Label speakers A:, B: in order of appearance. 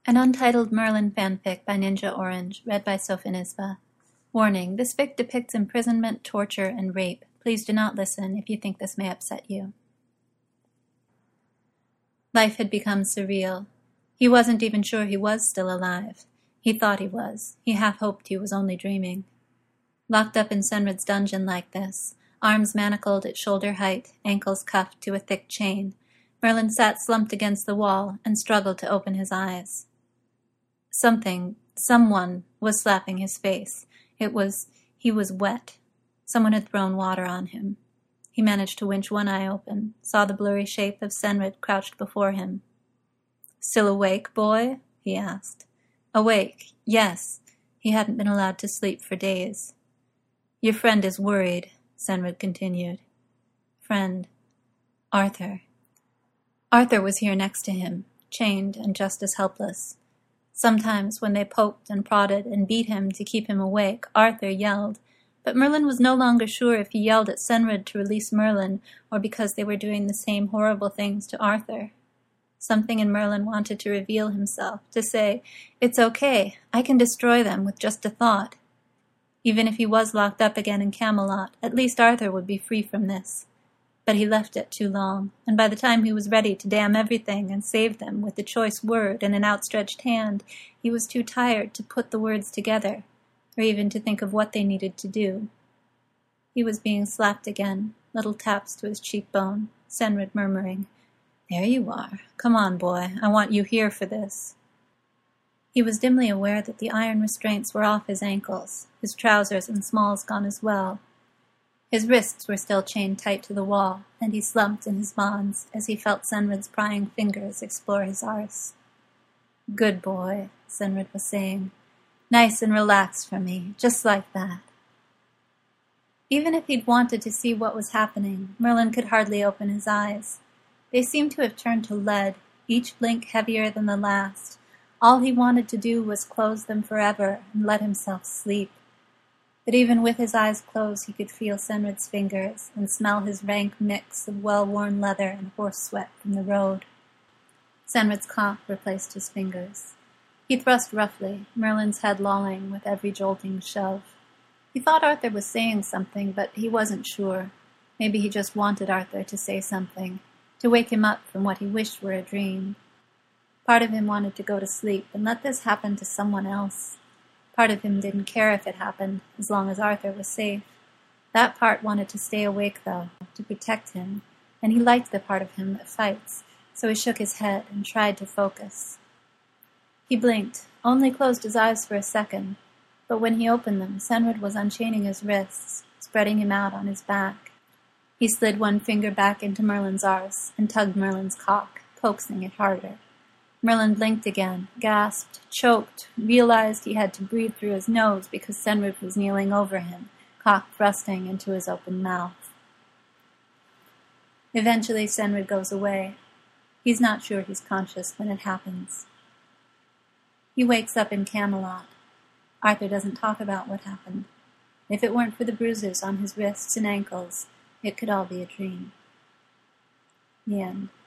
A: An untitled Merlin fanfic by Ninja Orange, read by Sofinisba. Warning: this fic depicts imprisonment, torture, and rape. Please do not listen if you think this may upset you. Life had become surreal. He wasn't even sure he was still alive. He thought he was. He half hoped he was only dreaming. Locked up in Senrid's dungeon like this, arms manacled at shoulder height, ankles cuffed to a thick chain, Merlin sat slumped against the wall and struggled to open his eyes. Someone was slapping his face. He was wet. Someone had thrown water on him. He managed to winch one eye open, saw the blurry shape of Senrid crouched before him. "Still awake, boy?" he asked. Awake, yes. He hadn't been allowed to sleep for days. "Your friend is worried," Senrid continued. Friend. Arthur. Arthur was here next to him, chained and just as helpless. Sometimes when they poked and prodded and beat him to keep him awake, Arthur yelled, but Merlin was no longer sure if he yelled at Senrid to release Merlin or because they were doing the same horrible things to Arthur. Something in Merlin wanted to reveal himself, to say, "It's okay, I can destroy them with just a thought." Even if he was locked up again in Camelot, at least Arthur would be free from this. But he left it too long, and by the time he was ready to damn everything and save them with a choice word and an outstretched hand, he was too tired to put the words together, or even to think of what they needed to do. He was being slapped again, little taps to his cheekbone, Senrid murmuring, "There you are. Come on, boy. I want you here for this." He was dimly aware that the iron restraints were off his ankles, his trousers and smalls gone as well. His wrists were still chained tight to the wall, and he slumped in his bonds as he felt Senrid's prying fingers explore his arse. "Good boy," Senrid was saying. "Nice and relaxed for me, just like that." Even if he'd wanted to see what was happening, Merlin could hardly open his eyes. They seemed to have turned to lead, each blink heavier than the last. All he wanted to do was close them forever and let himself sleep. But even with his eyes closed, he could feel Senrid's fingers and smell his rank mix of well-worn leather and horse sweat from the road. Senrid's cough replaced his fingers. He thrust roughly, Merlin's head lolling with every jolting shove. He thought Arthur was saying something, but he wasn't sure. Maybe he just wanted Arthur to say something, to wake him up from what he wished were a dream. Part of him wanted to go to sleep and let this happen to someone else. Part of him didn't care if it happened, as long as Arthur was safe. That part wanted to stay awake, though, to protect him, and he liked the part of him that fights, so he shook his head and tried to focus. He blinked, only closed his eyes for a second, but when he opened them, Senrid was unchaining his wrists, spreading him out on his back. He slid one finger back into Merlin's arse and tugged Merlin's cock, coaxing it harder. Merlin blinked again, gasped, choked, realized he had to breathe through his nose because Senrid was kneeling over him, cock thrusting into his open mouth. Eventually Senrid goes away. He's not sure he's conscious when it happens. He wakes up in Camelot. Arthur doesn't talk about what happened. If it weren't for the bruises on his wrists and ankles, it could all be a dream. The end.